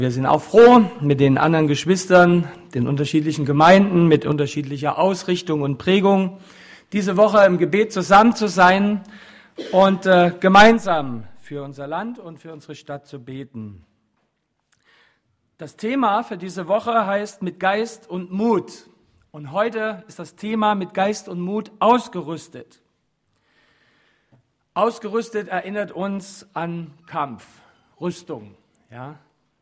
Wir sind auch froh, mit den anderen Geschwistern, den unterschiedlichen Gemeinden, mit unterschiedlicher Ausrichtung und Prägung, diese Woche im Gebet zusammen zu sein und gemeinsam für unser Land und für unsere Stadt zu beten. Das Thema für diese Woche heißt mit Geist und Mut. Und heute ist das Thema mit Geist und Mut ausgerüstet. Ausgerüstet erinnert uns an Kampf, Rüstung. Ja.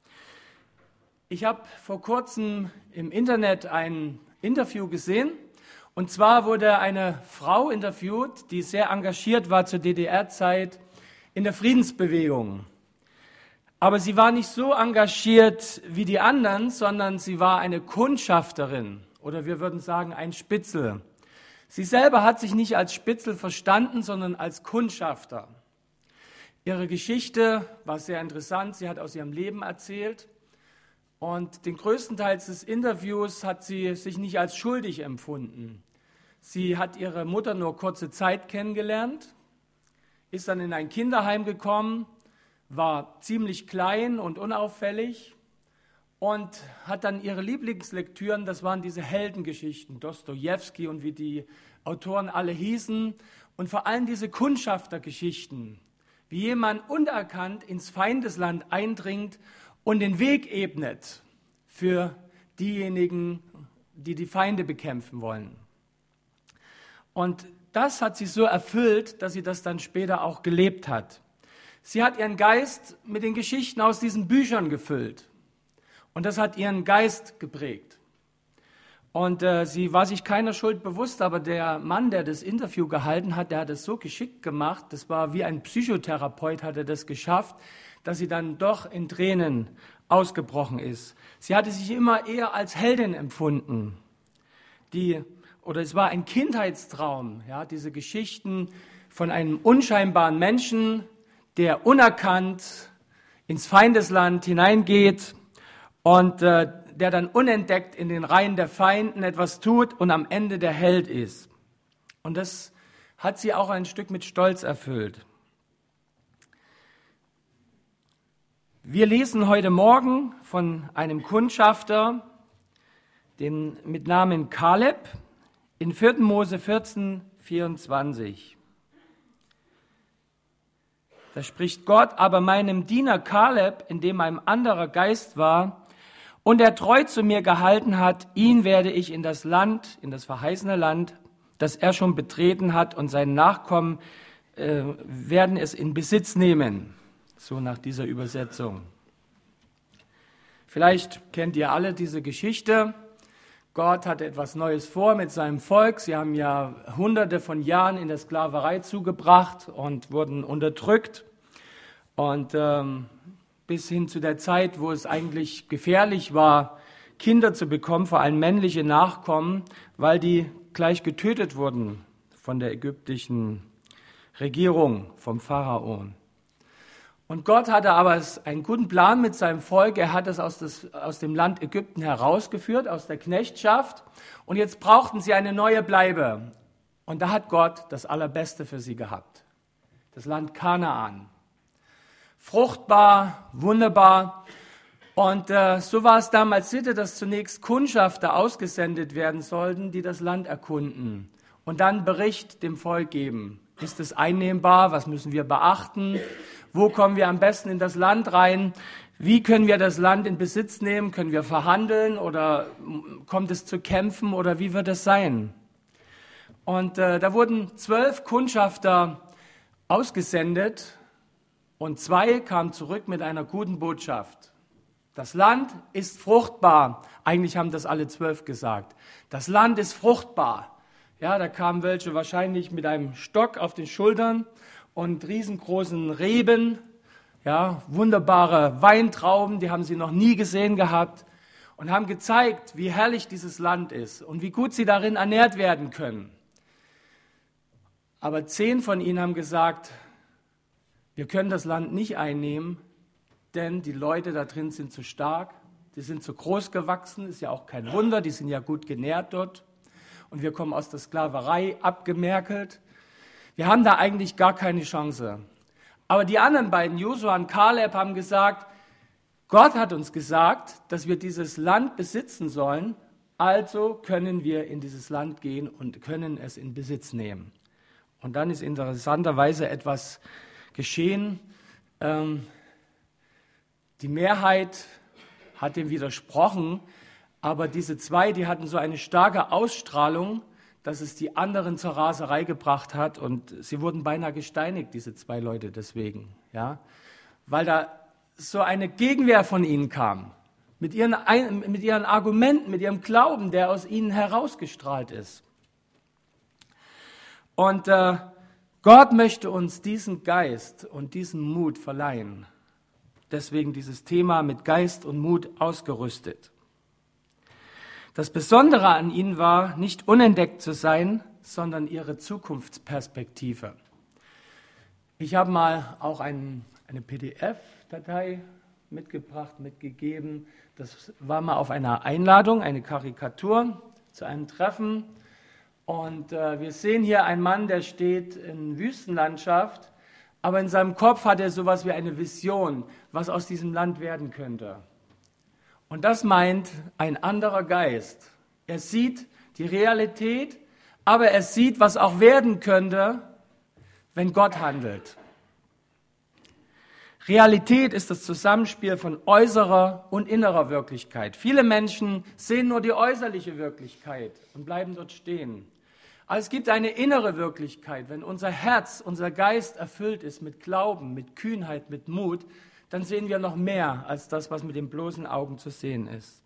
Ich habe vor kurzem im Internet ein Interview gesehen. Und zwar wurde eine Frau interviewt, die sehr engagiert war zur DDR-Zeit in der Friedensbewegung. Aber sie war nicht so engagiert wie die anderen, sondern sie war eine Kundschafterin oder wir würden sagen ein Spitzel. Sie selber hat sich nicht als Spitzel verstanden, sondern als Kundschafter. Ihre Geschichte war sehr interessant, sie hat aus ihrem Leben erzählt. Und den größten Teil des Interviews hat sie sich nicht als schuldig empfunden. Sie hat ihre Mutter nur kurze Zeit kennengelernt, ist dann in ein Kinderheim gekommen, war ziemlich klein und unauffällig und hat dann ihre Lieblingslektüren, das waren diese Heldengeschichten, Dostojewski und wie die Autoren alle hießen und vor allem diese Kundschaftergeschichten, wie jemand unerkannt ins Feindesland eindringt und den Weg ebnet für diejenigen, die die Feinde bekämpfen wollen. Und das hat sie so erfüllt, dass sie das dann später auch gelebt hat. Sie hat ihren Geist mit den Geschichten aus diesen Büchern gefüllt. Und das hat ihren Geist geprägt. Und sie war sich keiner Schuld bewusst, aber der Mann, der das Interview gehalten hat, der hat es so geschickt gemacht, das war wie ein Psychotherapeut, hat er das geschafft, dass sie dann doch in Tränen ausgebrochen ist. Sie hatte sich immer eher als Heldin empfunden. Es war ein Kindheitstraum, ja, diese Geschichten von einem unscheinbaren Menschen, der unerkannt ins Feindesland hineingeht und der dann unentdeckt in den Reihen der Feinden etwas tut und am Ende der Held ist. Und das hat sie auch ein Stück mit Stolz erfüllt. Wir lesen heute Morgen von einem Kundschafter, mit Namen Kaleb, in 4. Mose 14, 24. Da spricht Gott, aber meinem Diener Kaleb, in dem ein anderer Geist war, und er treu zu mir gehalten hat, ihn werde ich in das Land, in das verheißene Land, das er schon betreten hat, und seine Nachkommen werden es in Besitz nehmen. So nach dieser Übersetzung. Vielleicht kennt ihr alle diese Geschichte. Gott hatte etwas Neues vor mit seinem Volk. Sie haben ja Hunderte von Jahren in der Sklaverei zugebracht und wurden unterdrückt. Und bis hin zu der Zeit, wo es eigentlich gefährlich war, Kinder zu bekommen, vor allem männliche Nachkommen, weil die gleich getötet wurden von der ägyptischen Regierung, vom Pharao. Und Gott hatte aber einen guten Plan mit seinem Volk. Er hat es aus dem Land Ägypten herausgeführt, aus der Knechtschaft. Und jetzt brauchten sie eine neue Bleibe. Und da hat Gott das Allerbeste für sie gehabt. Das Land Kanaan. Fruchtbar, wunderbar. Und so war es damals Sitte, dass zunächst Kundschafter ausgesendet werden sollten, die das Land erkunden. Und dann Bericht dem Volk geben. Ist es einnehmbar? Was müssen wir beachten? Wo kommen wir am besten in das Land rein? Wie können wir das Land in Besitz nehmen? Können wir verhandeln oder kommt es zu Kämpfen oder wie wird es sein? Und da wurden 12 Kundschafter ausgesendet und 2 kamen zurück mit einer guten Botschaft. Das Land ist fruchtbar. Eigentlich haben das alle 12 gesagt. Das Land ist fruchtbar. Ja, da kamen welche wahrscheinlich mit einem Stock auf den Schultern und riesengroßen Reben, ja, wunderbare Weintrauben, die haben sie noch nie gesehen gehabt und haben gezeigt, wie herrlich dieses Land ist und wie gut sie darin ernährt werden können. Aber 10 von ihnen haben gesagt, wir können das Land nicht einnehmen, denn die Leute da drin sind zu stark, die sind zu groß gewachsen, ist ja auch kein Wunder, die sind ja gut genährt dort. Und wir kommen aus der Sklaverei abgemerkelt. Wir haben da eigentlich gar keine Chance. Aber die anderen beiden, Josua und Kaleb, haben gesagt, Gott hat uns gesagt, dass wir dieses Land besitzen sollen, also können wir in dieses Land gehen und können es in Besitz nehmen. Und dann ist interessanterweise etwas geschehen. Die Mehrheit hat dem widersprochen, aber diese zwei, die hatten so eine starke Ausstrahlung, dass es die anderen zur Raserei gebracht hat und sie wurden beinahe gesteinigt, diese zwei Leute deswegen, ja, weil da so eine Gegenwehr von ihnen kam, mit ihren Argumenten, mit ihrem Glauben, der aus ihnen herausgestrahlt ist. Und Gott möchte uns diesen Geist und diesen Mut verleihen. Deswegen dieses Thema mit Geist und Mut ausgerüstet. Das Besondere an ihnen war, nicht unentdeckt zu sein, sondern ihre Zukunftsperspektive. Ich habe mal auch eine PDF-Datei mitgegeben. Das war mal auf einer Einladung, eine Karikatur zu einem Treffen. Und wir sehen hier einen Mann, der steht in Wüstenlandschaft, aber in seinem Kopf hat er sowas wie eine Vision, was aus diesem Land werden könnte. Und das meint ein anderer Geist. Er sieht die Realität, aber er sieht, was auch werden könnte, wenn Gott handelt. Realität ist das Zusammenspiel von äußerer und innerer Wirklichkeit. Viele Menschen sehen nur die äußerliche Wirklichkeit und bleiben dort stehen. Aber es gibt eine innere Wirklichkeit. Wenn unser Herz, unser Geist erfüllt ist mit Glauben, mit Kühnheit, mit Mut, dann sehen wir noch mehr als das, was mit den bloßen Augen zu sehen ist.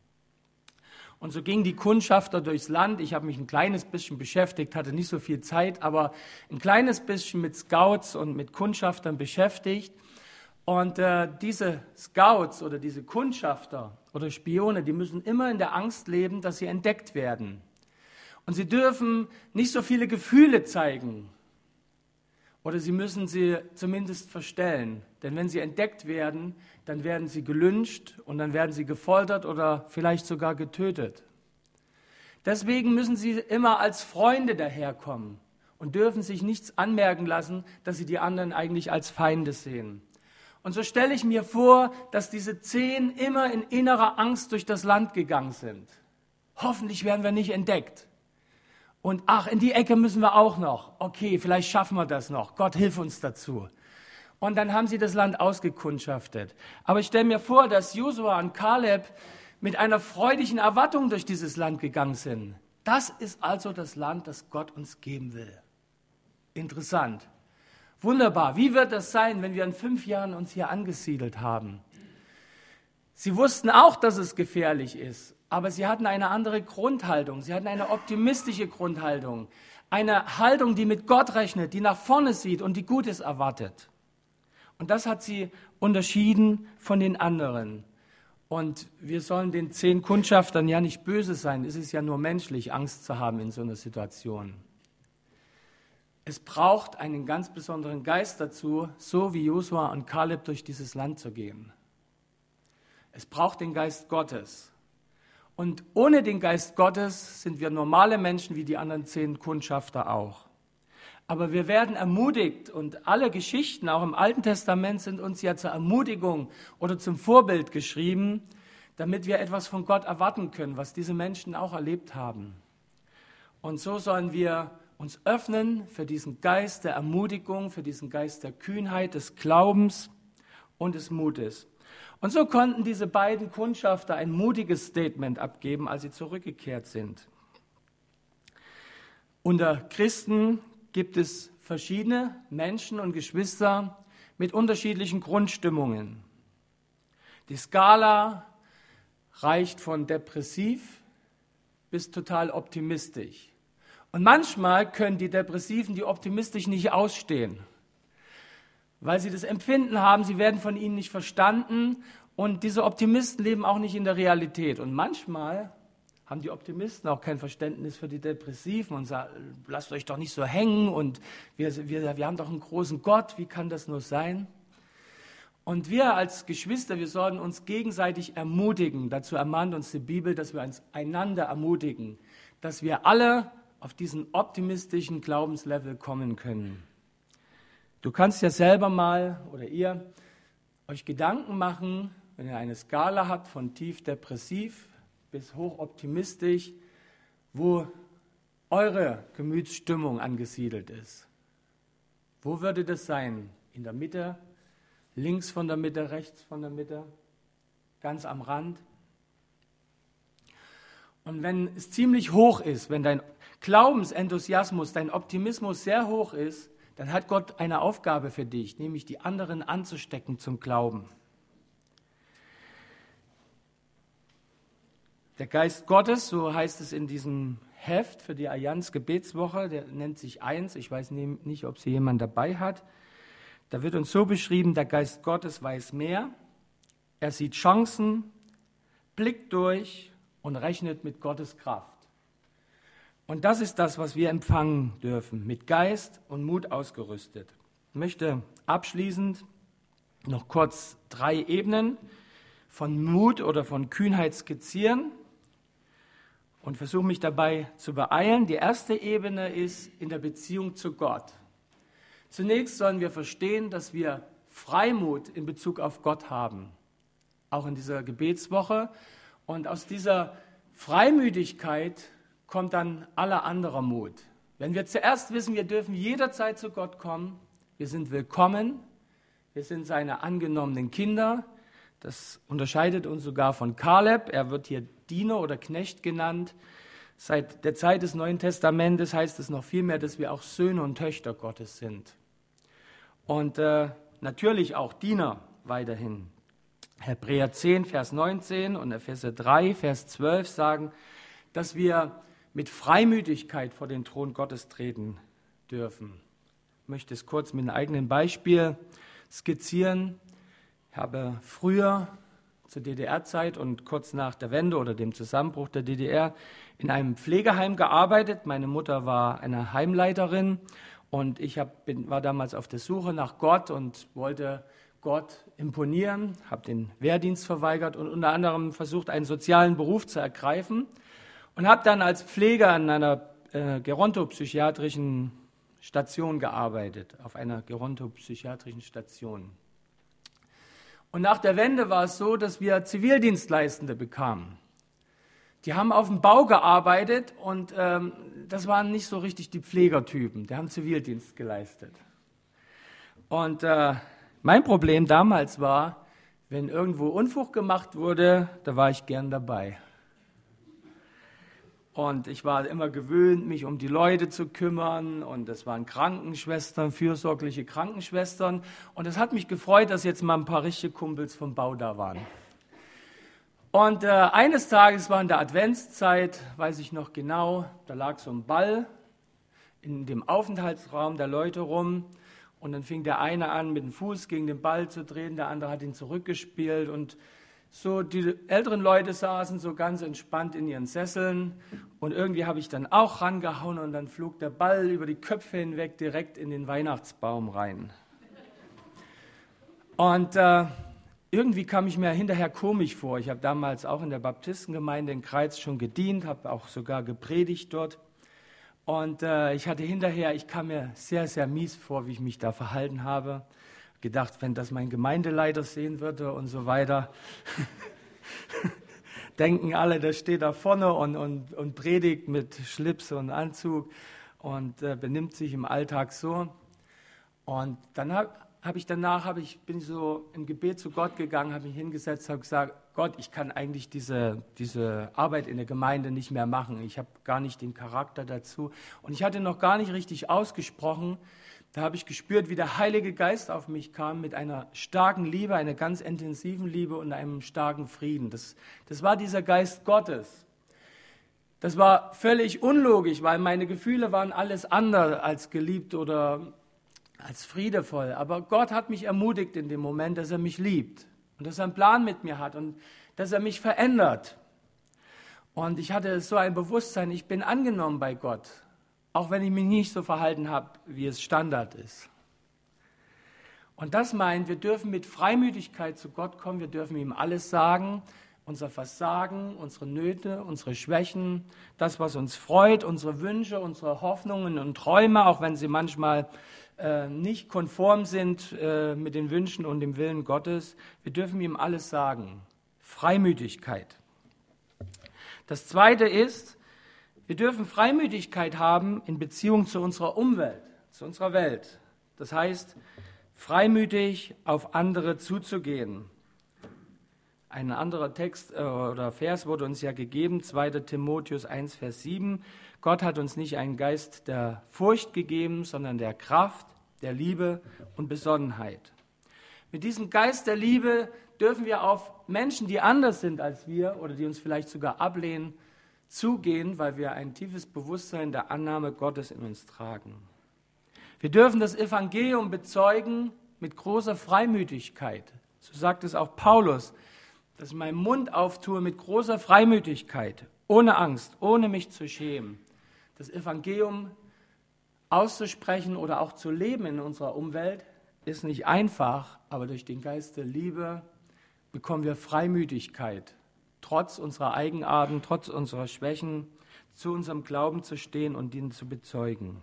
Und so gingen die Kundschafter durchs Land. Ich habe mich ein kleines bisschen beschäftigt, hatte nicht so viel Zeit, aber ein kleines bisschen mit Scouts und mit Kundschaftern beschäftigt. Und diese Scouts oder diese Kundschafter oder Spione, die müssen immer in der Angst leben, dass sie entdeckt werden. Und sie dürfen nicht so viele Gefühle zeigen. Oder sie müssen sie zumindest verstellen. Denn wenn sie entdeckt werden, dann werden sie gelyncht und dann werden sie gefoltert oder vielleicht sogar getötet. Deswegen müssen sie immer als Freunde daherkommen und dürfen sich nichts anmerken lassen, dass sie die anderen eigentlich als Feinde sehen. Und so stelle ich mir vor, dass diese 10 immer in innerer Angst durch das Land gegangen sind. Hoffentlich werden wir nicht entdeckt. Und ach, in die Ecke müssen wir auch noch. Okay, vielleicht schaffen wir das noch. Gott, hilf uns dazu. Und dann haben sie das Land ausgekundschaftet. Aber ich stelle mir vor, dass Josua und Kaleb mit einer freudigen Erwartung durch dieses Land gegangen sind. Das ist also das Land, das Gott uns geben will. Interessant. Wunderbar. Wie wird das sein, wenn wir in 5 Jahren uns hier angesiedelt haben? Sie wussten auch, dass es gefährlich ist. Aber sie hatten eine andere Grundhaltung. Sie hatten eine optimistische Grundhaltung. Eine Haltung, die mit Gott rechnet, die nach vorne sieht und die Gutes erwartet. Und das hat sie unterschieden von den anderen. Und wir sollen den 10 Kundschaftern ja nicht böse sein. Es ist ja nur menschlich, Angst zu haben in so einer Situation. Es braucht einen ganz besonderen Geist dazu, so wie Josua und Kaleb durch dieses Land zu gehen. Es braucht den Geist Gottes. Und ohne den Geist Gottes sind wir normale Menschen wie die anderen 10 Kundschafter auch. Aber wir werden ermutigt und alle Geschichten, auch im Alten Testament, sind uns ja zur Ermutigung oder zum Vorbild geschrieben, damit wir etwas von Gott erwarten können, was diese Menschen auch erlebt haben. Und so sollen wir uns öffnen für diesen Geist der Ermutigung, für diesen Geist der Kühnheit, des Glaubens und des Mutes. Und so konnten diese beiden Kundschafter ein mutiges Statement abgeben, als sie zurückgekehrt sind. Unter Christen gibt es verschiedene Menschen und Geschwister mit unterschiedlichen Grundstimmungen. Die Skala reicht von depressiv bis total optimistisch. Und manchmal können die Depressiven die Optimistischen nicht ausstehen, weil sie das Empfinden haben, sie werden von ihnen nicht verstanden und diese Optimisten leben auch nicht in der Realität. Und manchmal haben die Optimisten auch kein Verständnis für die Depressiven und sagen, lasst euch doch nicht so hängen und wir haben doch einen großen Gott, wie kann das nur sein? Und wir als Geschwister, wir sollen uns gegenseitig ermutigen. Dazu ermahnt uns die Bibel, dass wir uns einander ermutigen, dass wir alle auf diesen optimistischen Glaubenslevel kommen können. Du kannst ja selber mal, oder ihr, euch Gedanken machen, wenn ihr eine Skala habt von tief depressiv bis hoch optimistisch, wo eure Gemütsstimmung angesiedelt ist. Wo würde das sein? In der Mitte, links von der Mitte, rechts von der Mitte, ganz am Rand? Und wenn es ziemlich hoch ist, wenn dein Glaubensenthusiasmus, dein Optimismus sehr hoch ist, dann hat Gott eine Aufgabe für dich, nämlich die anderen anzustecken zum Glauben. Der Geist Gottes, so heißt es in diesem Heft für die Allianz Gebetswoche, der nennt sich 1, ich weiß nicht, ob sie jemand dabei hat. Da wird uns so beschrieben, der Geist Gottes weiß mehr, er sieht Chancen, blickt durch und rechnet mit Gottes Kraft. Und das ist das, was wir empfangen dürfen, mit Geist und Mut ausgerüstet. Ich möchte abschließend noch kurz 3 Ebenen von Mut oder von Kühnheit skizzieren und versuche mich dabei zu beeilen. Die erste Ebene ist in der Beziehung zu Gott. Zunächst sollen wir verstehen, dass wir Freimut in Bezug auf Gott haben, auch in dieser Gebetswoche. Und aus dieser Freimütigkeit kommt dann aller anderer Mut. Wenn wir zuerst wissen, wir dürfen jederzeit zu Gott kommen, wir sind willkommen, wir sind seine angenommenen Kinder. Das unterscheidet uns sogar von Kaleb. Er wird hier Diener oder Knecht genannt. Seit der Zeit des Neuen Testamentes heißt es noch viel mehr, dass wir auch Söhne und Töchter Gottes sind. Und natürlich auch Diener weiterhin. Hebräer 10, Vers 19 und Epheser 3, Vers 12 sagen, dass wir mit Freimütigkeit vor den Thron Gottes treten dürfen. Ich möchte es kurz mit einem eigenen Beispiel skizzieren. Ich habe früher zur DDR-Zeit und kurz nach der Wende oder dem Zusammenbruch der DDR in einem Pflegeheim gearbeitet. Meine Mutter war eine Heimleiterin und ich war damals auf der Suche nach Gott und wollte Gott imponieren, habe den Wehrdienst verweigert und unter anderem versucht, einen sozialen Beruf zu ergreifen und habe dann als Pfleger an einer gerontopsychiatrischen Station gearbeitet, auf einer gerontopsychiatrischen Station. Und nach der Wende war es so, dass wir Zivildienstleistende bekamen. Die haben auf dem Bau gearbeitet und das waren nicht so richtig die Pflegertypen, die haben Zivildienst geleistet. Und mein Problem damals war, wenn irgendwo Unfug gemacht wurde, da war ich gern dabei. Und ich war immer gewöhnt, mich um die Leute zu kümmern. Und das waren Krankenschwestern, fürsorgliche Krankenschwestern. Und es hat mich gefreut, dass jetzt mal ein paar richtige Kumpels vom Bau da waren. Und eines Tages war in der Adventszeit, weiß ich noch genau, da lag so ein Ball in dem Aufenthaltsraum der Leute rum. Und dann fing der eine an, mit dem Fuß gegen den Ball zu drehen, der andere hat ihn zurückgespielt. Und so die älteren Leute saßen so ganz entspannt in ihren Sesseln. Und irgendwie habe ich dann auch rangehauen und dann flog der Ball über die Köpfe hinweg direkt in den Weihnachtsbaum rein. Und irgendwie kam ich mir hinterher komisch vor. Ich habe damals auch in der Baptistengemeinde in Greiz schon gedient, habe auch sogar gepredigt dort. Und ich kam mir sehr, sehr mies vor, wie ich mich da verhalten habe. Gedacht, wenn das mein Gemeindeleiter sehen würde und so weiter, denken alle, der steht da vorne und predigt mit Schlips und Anzug und benimmt sich im Alltag so. Und dann bin ich so im Gebet zu Gott gegangen, habe mich hingesetzt, habe gesagt, Gott, ich kann eigentlich diese Arbeit in der Gemeinde nicht mehr machen. Ich habe gar nicht den Charakter dazu. Und ich hatte noch gar nicht richtig ausgesprochen. Da habe ich gespürt, wie der Heilige Geist auf mich kam mit einer starken Liebe, einer ganz intensiven Liebe und einem starken Frieden. Das war dieser Geist Gottes. Das war völlig unlogisch, weil meine Gefühle waren alles andere als geliebt oder als friedevoll. Aber Gott hat mich ermutigt in dem Moment, dass er mich liebt und dass er einen Plan mit mir hat und dass er mich verändert. Und ich hatte so ein Bewusstsein, ich bin angenommen bei Gott. Auch wenn ich mich nicht so verhalten habe, wie es Standard ist. Und das meint, wir dürfen mit Freimütigkeit zu Gott kommen, wir dürfen ihm alles sagen, unser Versagen, unsere Nöte, unsere Schwächen, das, was uns freut, unsere Wünsche, unsere Hoffnungen und Träume, auch wenn sie manchmal nicht konform sind mit den Wünschen und dem Willen Gottes. Wir dürfen ihm alles sagen. Freimütigkeit. Das Zweite ist, wir dürfen Freimütigkeit haben in Beziehung zu unserer Umwelt, zu unserer Welt. Das heißt, freimütig auf andere zuzugehen. Ein anderer Text oder Vers wurde uns ja gegeben, 2. Timotheus 1, Vers 7. Gott hat uns nicht einen Geist der Furcht gegeben, sondern der Kraft, der Liebe und Besonnenheit. Mit diesem Geist der Liebe dürfen wir auf Menschen, die anders sind als wir oder die uns vielleicht sogar ablehnen, zugehen, weil wir ein tiefes Bewusstsein der Annahme Gottes in uns tragen. Wir dürfen das Evangelium bezeugen mit großer Freimütigkeit. So sagt es auch Paulus, dass ich meinen Mund auftue mit großer Freimütigkeit, ohne Angst, ohne mich zu schämen. Das Evangelium auszusprechen oder auch zu leben in unserer Umwelt ist nicht einfach, aber durch den Geist der Liebe bekommen wir Freimütigkeit, trotz unserer Eigenarten, trotz unserer Schwächen, zu unserem Glauben zu stehen und ihn zu bezeugen.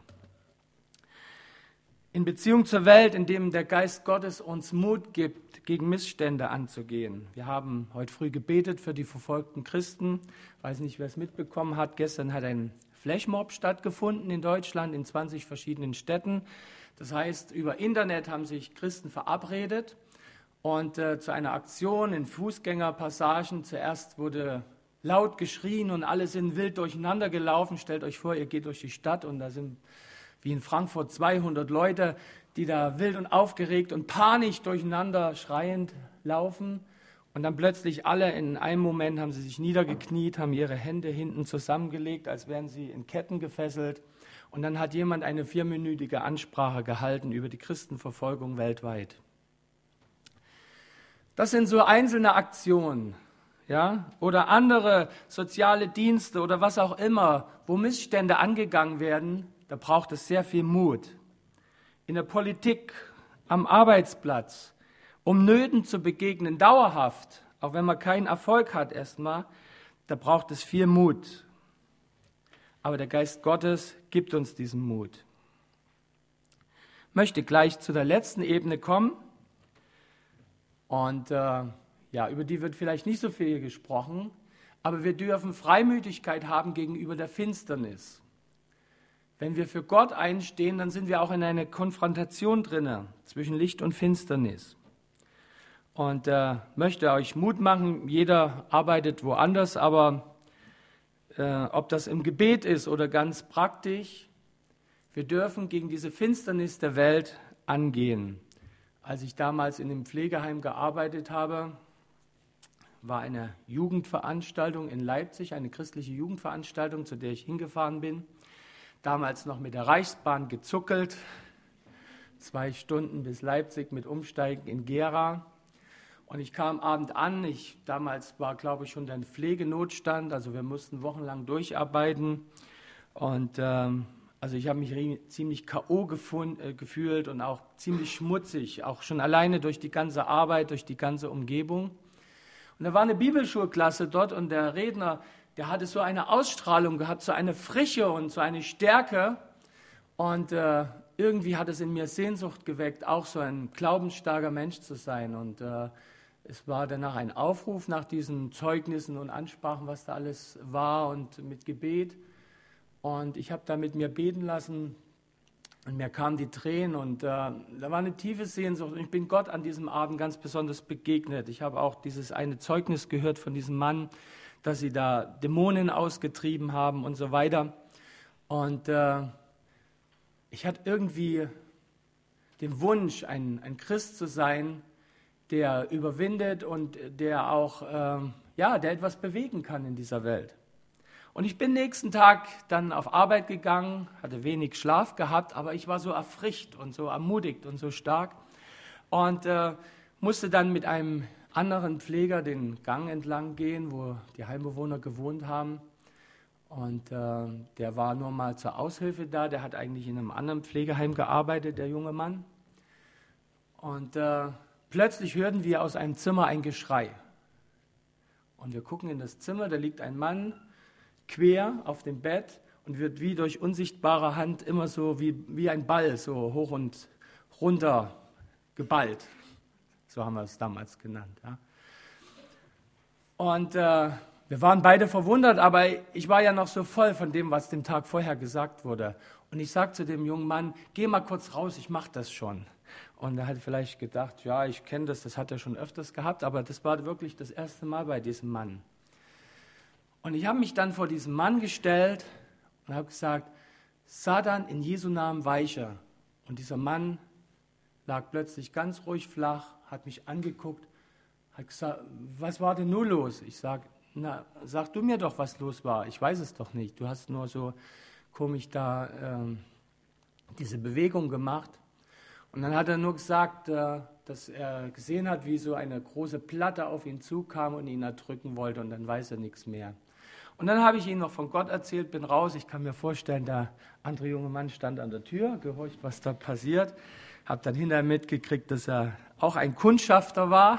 In Beziehung zur Welt, in dem der Geist Gottes uns Mut gibt, gegen Missstände anzugehen. Wir haben heute früh gebetet für die verfolgten Christen. Ich weiß nicht, wer es mitbekommen hat. Gestern hat ein Flashmob stattgefunden in Deutschland, in 20 verschiedenen Städten. Das heißt, über Internet haben sich Christen verabredet und zu einer Aktion in Fußgängerpassagen. Zuerst wurde laut geschrien und alle sind wild durcheinander gelaufen. Stellt euch vor, ihr geht durch die Stadt und da sind wie in Frankfurt 200 Leute, die da wild und aufgeregt und panisch durcheinander schreiend laufen. Und dann plötzlich alle in einem Moment haben sie sich niedergekniet, haben ihre Hände hinten zusammengelegt, als wären sie in Ketten gefesselt. Und dann hat jemand eine 4-minütige Ansprache gehalten über die Christenverfolgung weltweit. Das sind so einzelne Aktionen, ja, oder andere soziale Dienste oder was auch immer, wo Missstände angegangen werden. Da braucht es sehr viel Mut. In der Politik, am Arbeitsplatz, um Nöten zu begegnen, dauerhaft, auch wenn man keinen Erfolg hat erstmal, da braucht es viel Mut. Aber der Geist Gottes gibt uns diesen Mut. Ich möchte gleich zu der letzten Ebene kommen. Und über die wird vielleicht nicht so viel gesprochen, aber wir dürfen Freimütigkeit haben gegenüber der Finsternis. Wenn wir für Gott einstehen, dann sind wir auch in einer Konfrontation drin zwischen Licht und Finsternis. Und möchte euch Mut machen, jeder arbeitet woanders, aber ob das im Gebet ist oder ganz praktisch, wir dürfen gegen diese Finsternis der Welt angehen. Als ich damals in dem Pflegeheim gearbeitet habe, war eine Jugendveranstaltung in Leipzig, eine christliche Jugendveranstaltung, zu der ich hingefahren bin. Damals noch mit der Reichsbahn gezuckelt, 2 Stunden bis Leipzig mit Umsteigen in Gera. Und ich kam Abend an, damals war, glaube ich, schon der Pflegenotstand, also wir mussten wochenlang durcharbeiten. Und also ich habe mich ziemlich K.O. gefühlt und auch ziemlich schmutzig, auch schon alleine durch die ganze Arbeit, durch die ganze Umgebung. Und da war eine Bibelschulklasse dort und der Redner, der hatte so eine Ausstrahlung gehabt, so eine Frische und so eine Stärke. Und irgendwie hat es in mir Sehnsucht geweckt, auch so ein glaubensstarker Mensch zu sein. Und es war danach ein Aufruf nach diesen Zeugnissen und Ansprachen, was da alles war und mit Gebet. Und ich habe da mit mir beten lassen und mir kamen die Tränen und da war eine tiefe Sehnsucht. Und ich bin Gott an diesem Abend ganz besonders begegnet. Ich habe auch dieses eine Zeugnis gehört von diesem Mann, dass sie da Dämonen ausgetrieben haben und so weiter. Und ich hatte irgendwie den Wunsch, ein Christ zu sein, der überwindet und der auch der etwas bewegen kann in dieser Welt. Und ich bin nächsten Tag dann auf Arbeit gegangen, hatte wenig Schlaf gehabt, aber ich war so erfrischt und so ermutigt und so stark und musste dann mit einem anderen Pfleger den Gang entlang gehen, wo die Heimbewohner gewohnt haben. Und der war nur mal zur Aushilfe da, der hat eigentlich in einem anderen Pflegeheim gearbeitet, der junge Mann. Und plötzlich hörten wir aus einem Zimmer ein Geschrei. Und wir gucken in das Zimmer, da liegt ein Mann quer auf dem Bett und wird wie durch unsichtbare Hand immer so wie ein Ball so hoch und runter geballt. So haben wir es damals genannt. Ja. Und wir waren beide verwundert, aber ich war ja noch so voll von dem, was dem Tag vorher gesagt wurde. Und ich sagte zu dem jungen Mann, geh mal kurz raus, ich mache das schon. Und er hat vielleicht gedacht, ja, ich kenne das hat er schon öfters gehabt, aber das war wirklich das erste Mal bei diesem Mann. Und ich habe mich dann vor diesem Mann gestellt und habe gesagt, Satan, in Jesu Namen weiche. Und dieser Mann lag plötzlich ganz ruhig flach, hat mich angeguckt, hat gesagt, was war denn nur los? Ich sage, na, sag du mir doch, was los war. Ich weiß es doch nicht. Du hast nur so komisch da diese Bewegung gemacht. Und dann hat er nur gesagt, dass er gesehen hat, wie so eine große Platte auf ihn zukam und ihn erdrücken wollte und dann weiß er nichts mehr. Und dann habe ich ihm noch von Gott erzählt, bin raus. Ich kann mir vorstellen, der andere junge Mann stand an der Tür, gehorcht, was da passiert. Habe dann hinterher mitgekriegt, dass er auch ein Kundschafter war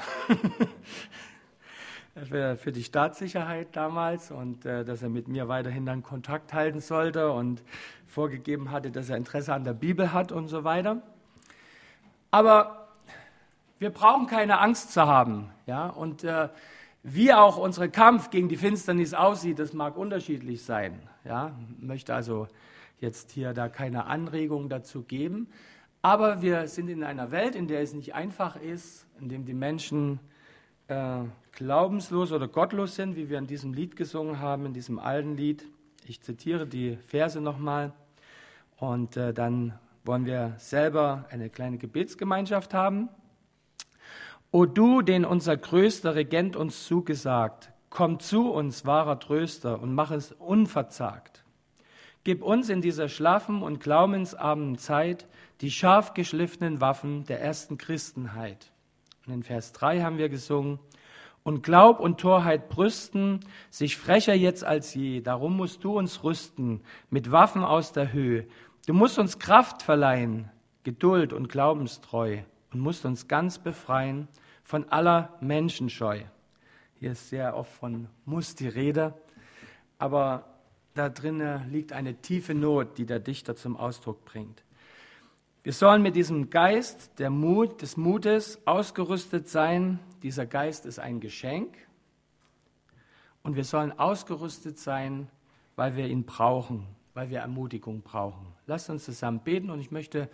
für die Staatssicherheit damals und dass er mit mir weiterhin dann Kontakt halten sollte und vorgegeben hatte, dass er Interesse an der Bibel hat und so weiter. Aber wir brauchen keine Angst zu haben. Ja? Und wie auch unser Kampf gegen die Finsternis aussieht, das mag unterschiedlich sein. Ja? Ich möchte also jetzt hier da keine Anregung dazu geben. Aber wir sind in einer Welt, in der es nicht einfach ist, in der die Menschen glaubenslos oder gottlos sind, wie wir in diesem Lied gesungen haben, in diesem alten Lied. Ich zitiere die Verse nochmal und dann wollen wir selber eine kleine Gebetsgemeinschaft haben. O du, den unser größter Regent uns zugesagt, komm zu uns, wahrer Tröster, und mach es unverzagt. Gib uns in dieser schlaffen und glaubensarmen Zeit die scharf geschliffenen Waffen der ersten Christenheit. Und in Vers 3 haben wir gesungen, und Glaub und Torheit brüsten, sich frecher jetzt als je. Darum musst du uns rüsten, mit Waffen aus der Höhe. Du musst uns Kraft verleihen, Geduld und Glaubenstreu und musst uns ganz befreien von aller Menschenscheu. Hier ist sehr oft von muss die Rede, aber da drinnen liegt eine tiefe Not, die der Dichter zum Ausdruck bringt. Wir sollen mit diesem Geist des Mutes ausgerüstet sein. Dieser Geist ist ein Geschenk. Und wir sollen ausgerüstet sein, weil wir ihn brauchen, weil wir Ermutigung brauchen. Lasst uns zusammen beten und ich möchte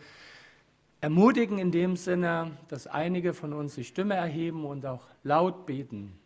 ermutigen in dem Sinne, dass einige von uns die Stimme erheben und auch laut beten.